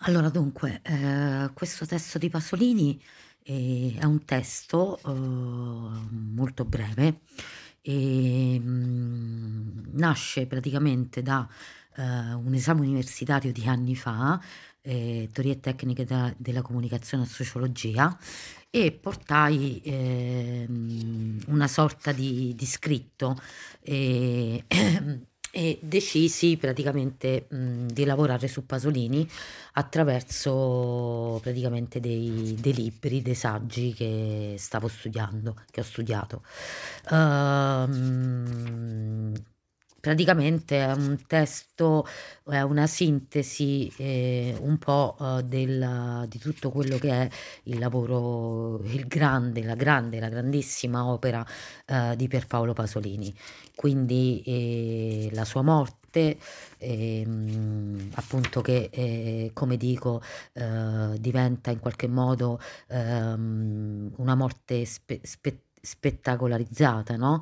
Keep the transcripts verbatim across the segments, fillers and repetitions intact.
Allora dunque, ehm, questo testo di Pasolini, ehm, è un testo, uhm, molto breve, ehm, nasce praticamente da, ehm, un esame universitario di anni fa, ehm, teorie e tecniche da della comunicazione e sociologia, e portai, ehm, una sorta di di scritto, ehm, e decisi praticamente, mhmm, di lavorare su Pasolini attraverso praticamente dei dei libri, dei saggi che stavo studiando che ho studiato. Uhm, praticamente è un testo è una sintesi, ehm, un po', uhm, del di tutto quello che è il lavoro il grande, la grande, la grandissima opera, uhm, di Pierpaolo Pasolini. Quindi, ehm, la sua morte, ehm, appunto che, ehm, come dico, uhm, diventa in qualche modo, uhm, una morte spe spe spettacolarizzata, no,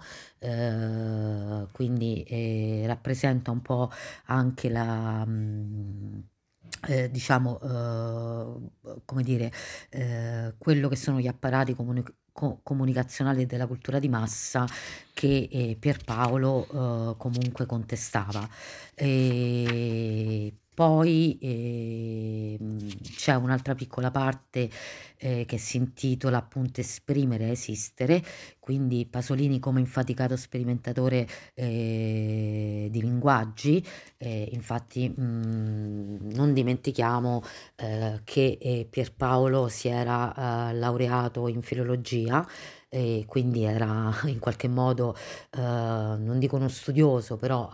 uhm, quindi, ehm, rappresenta un po' anche la mhmm, ehm, diciamo, uhm, come dire, ehm, quello che sono gli apparati comunic co comunicazionali della cultura di massa che, ehm, Pierpaolo, uhm, comunque contestava. Ehm, poi, ehm, c'è un'altra piccola parte, ehm, che si intitola appunto "Esprimere, esistere", quindi Pasolini come infaticato sperimentatore, ehm, di linguaggi, ehm, infatti, mhmm, non dimentichiamo, ehm, che, ehm, Pierpaolo si era, uhm, laureato in filologia e quindi era in qualche modo, uhm, non dico uno studioso, però,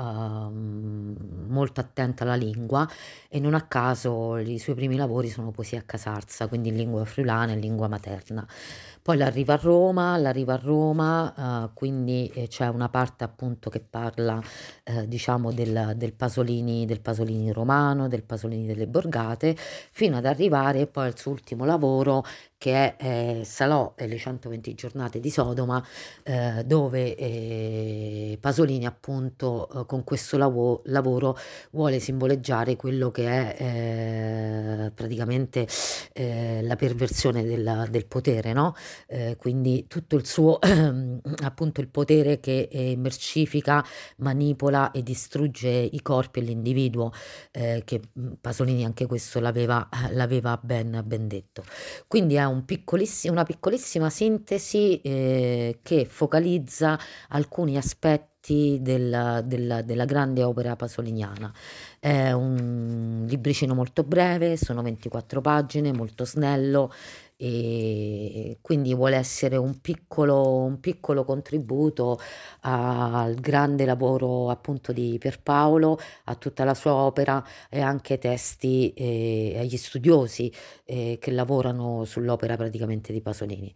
uhm, molto attento alla lingua e non a caso i suoi primi lavori sono poesie a casarsa, quindi in lingua friulana e lingua materna. Poi l'arriva a Roma l'arriva a Roma, uhm, quindi, ehm, c'è una parte appunto che parla, ehm, diciamo del del Pasolini del Pasolini romano, del Pasolini delle Borgate, fino ad arrivare poi al suo ultimo lavoro che è, ehm, Salò e le centoventi giornate di Sodoma, ehm, dove, ehm, Pasolini appunto, uhm, con questo lavo lavoro vuole simboleggiare quello che è, ehm, praticamente, ehm, la perversione del del potere, no, ehm, quindi tutto il suo appunto il potere che, ehm, mercifica, manipola e distrugge i corpi e l'individuo, ehm, che, mhmm, Pasolini anche questo l'aveva l'aveva ben ben detto. Quindi è un piccolissi una piccolissima sintesi, ehm, che focalizza alcuni aspetti del del della grande opera pasoliniana. È un libricino molto breve, sono ventiquattro pagine, molto snello, ehm, quindi vuole essere un piccolo un piccolo contributo al grande lavoro appunto di Pierpaolo, a tutta la sua opera e anche ai testi e agli studiosi, ehm, che lavorano sull'opera praticamente di Pasolini.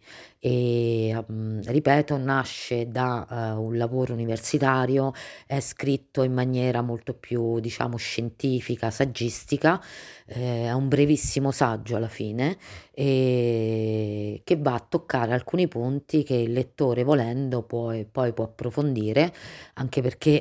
E, uhm, ripeto, nasce da, uhm, un lavoro universitario, è scritto in maniera molto più, diciamo, scientifica, saggistica, ehm, è un brevissimo saggio alla fine, ehm, che va a toccare alcuni punti che il lettore volendo può e poi può approfondire, anche perché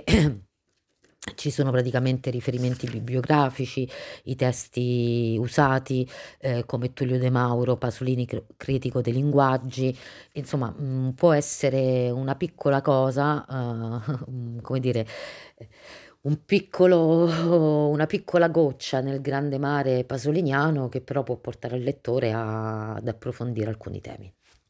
ci sono praticamente riferimenti bibliografici, i testi usati, ehm, come Tullio De Mauro, Pasolini cr critico dei linguaggi, insomma, mhmm, può essere una piccola cosa, uhm, mhmm, come dire, ehm, un piccolo una piccola goccia nel grande mare pasoliniano che però può portare il lettore a ad approfondire alcuni temi.